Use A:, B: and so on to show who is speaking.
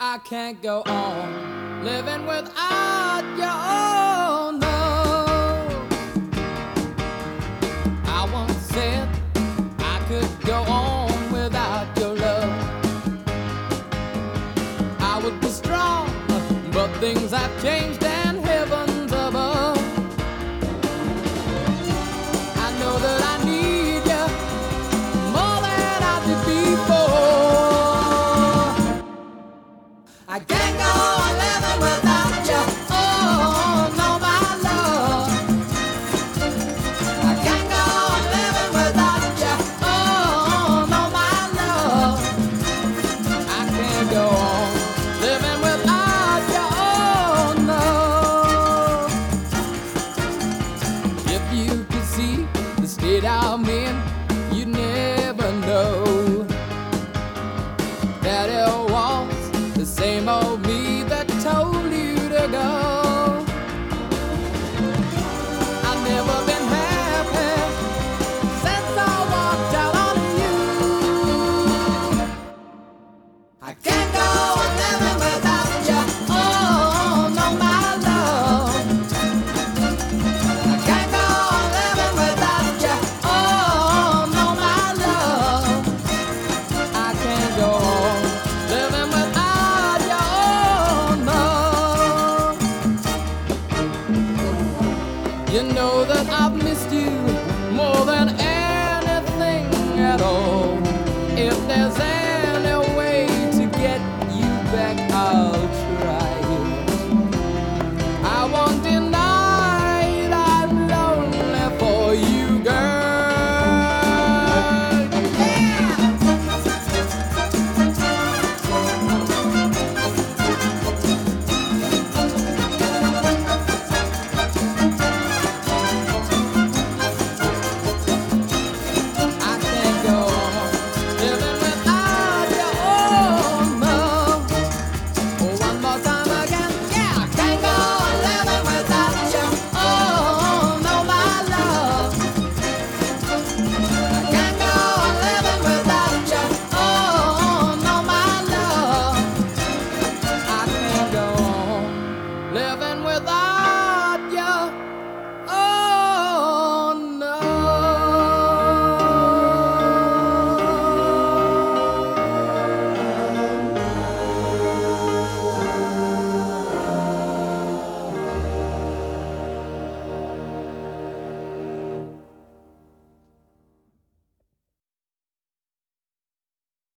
A: I can't go on living without you. Oh no. I once said I could go on without your love. I would be strong, but things have changed and heavens above. I know that I need you more than I did before. I can't go on living without you. Oh, no, my love. I can't go on living without you. Oh, no, my love. I can't go on living without you. Oh, no. If you could see the state I'm in, you'd never know that it was the same old me that told you to go. I've never been happy since I walked out on you. I can't go on living without you. Oh, no, my love. I can't go on living without you. Oh, no, my love. I can't go on living without you. Oh, no. You know that I've missed you more than anything at all. If there's any way to get you back